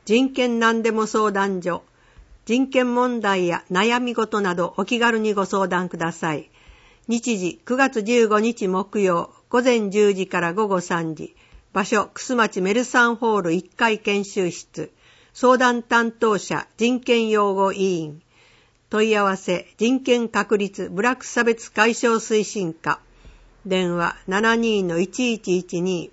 人権何でも相談所。人権問題や悩み事などお気軽にご相談ください。日時9月15日木曜午前10時から午後3時。場所楠町メルサンホール1階研修室。相談担当者人権擁護委員。問い合わせ人権確立部落差別解消推進課。電話 72-1112。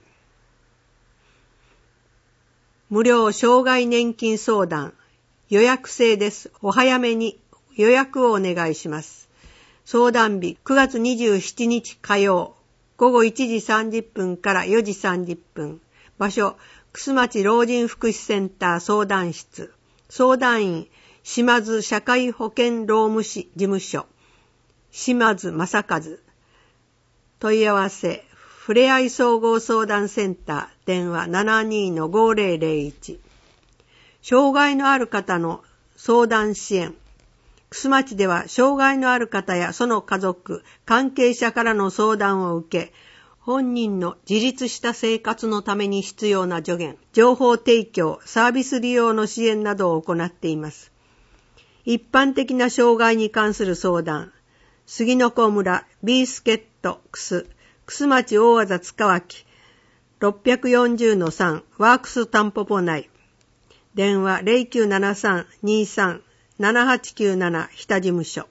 無料障害年金相談。予約制です。お早めに予約をお願いします。相談日9月27日火曜。午後1時30分から4時30分。場所、楠町老人福祉センター相談室。相談員、島津社会保険労務士事務所。島津正和。問い合わせ、ふれあい総合相談センター。電話 72-5001。障害のある方の相談支援。楠町では障害のある方やその家族、関係者からの相談を受け、本人の自立した生活のために必要な助言、情報提供、サービス利用の支援などを行っています。一般的な障害に関する相談、杉の子村 B スケット楠町大字塚脇 640-3 ワークスタンポポ内。電話 0973-23-7897 日田事務所。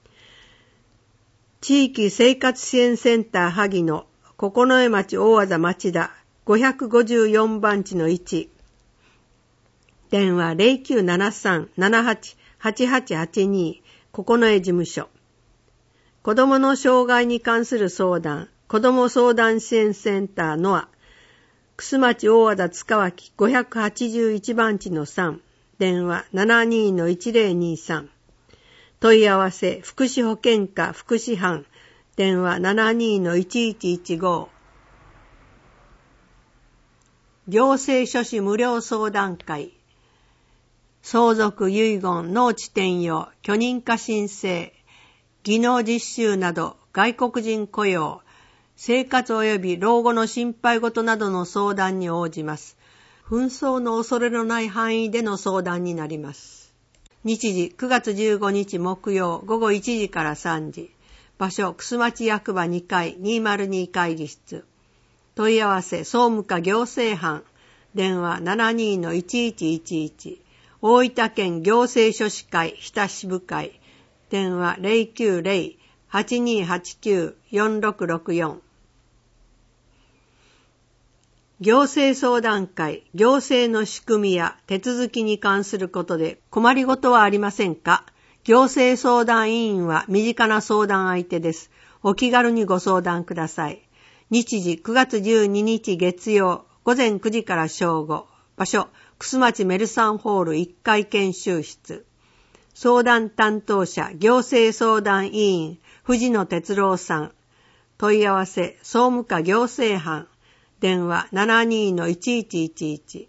地域生活支援センター萩野九重町大字町田554番地の1。電話 0973-788882 九重事務所。子どもの障害に関する相談、子ども相談支援センターノア楠町大字塚脇581番地の3。電話 72-1023。問い合わせ福祉保健課福祉班。電話 72-1115。行政書士無料相談会。相続遺言農地転用許認可申請技能実習など外国人雇用生活及び老後の心配事などの相談に応じます。紛争の恐れのない範囲での相談になります。日時9月15日木曜午後1時から3時。場所楠町役場2階202会議室。問い合わせ総務課行政班。電話 72-1111。大分県行政書士会日田支部会。電話 090-8289-4664。行政相談会、行政の仕組みや手続きに関することで困りごとはありませんか？行政相談委員は身近な相談相手です。お気軽にご相談ください。日時9月12日月曜午前9時から正午。場所、楠町メルサンホール1階研修室。相談担当者、行政相談委員、藤野哲郎さん。問い合わせ、総務課行政班。電話 72-1111。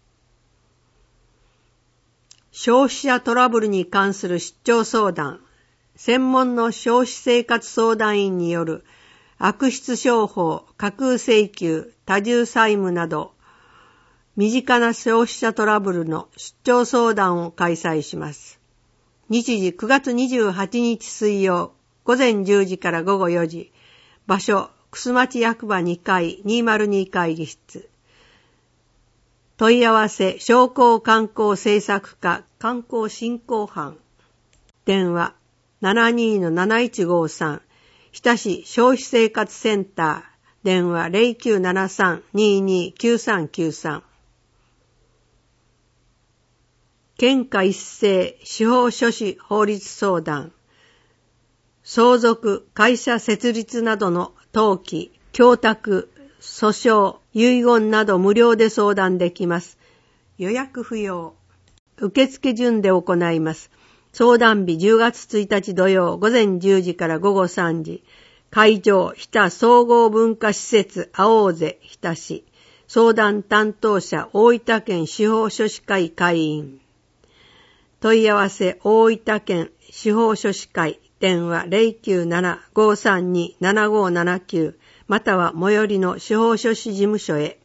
消費者トラブルに関する出張相談。専門の消費生活相談員による悪質商法、架空請求、多重債務など、身近な消費者トラブルの出張相談を開催します。日時9月28日水曜、午前10時から午後4時。場所、楠町役場2階202会議室。問い合わせ商工観光政策課観光振興班。電話 72-7153。日田市消費生活センター。電話 0973-229393。県下一斉司法書士法律相談。相続、会社設立などの登記、供託、訴訟、遺言など無料で相談できます。予約不要。受付順で行います。相談日10月1日土曜午前10時から午後3時。会場、日田総合文化施設青瀬日田市。相談担当者、大分県司法書士会会員。問い合わせ、大分県司法書士会。電話 097-532-7579 または最寄りの司法書士事務所へ。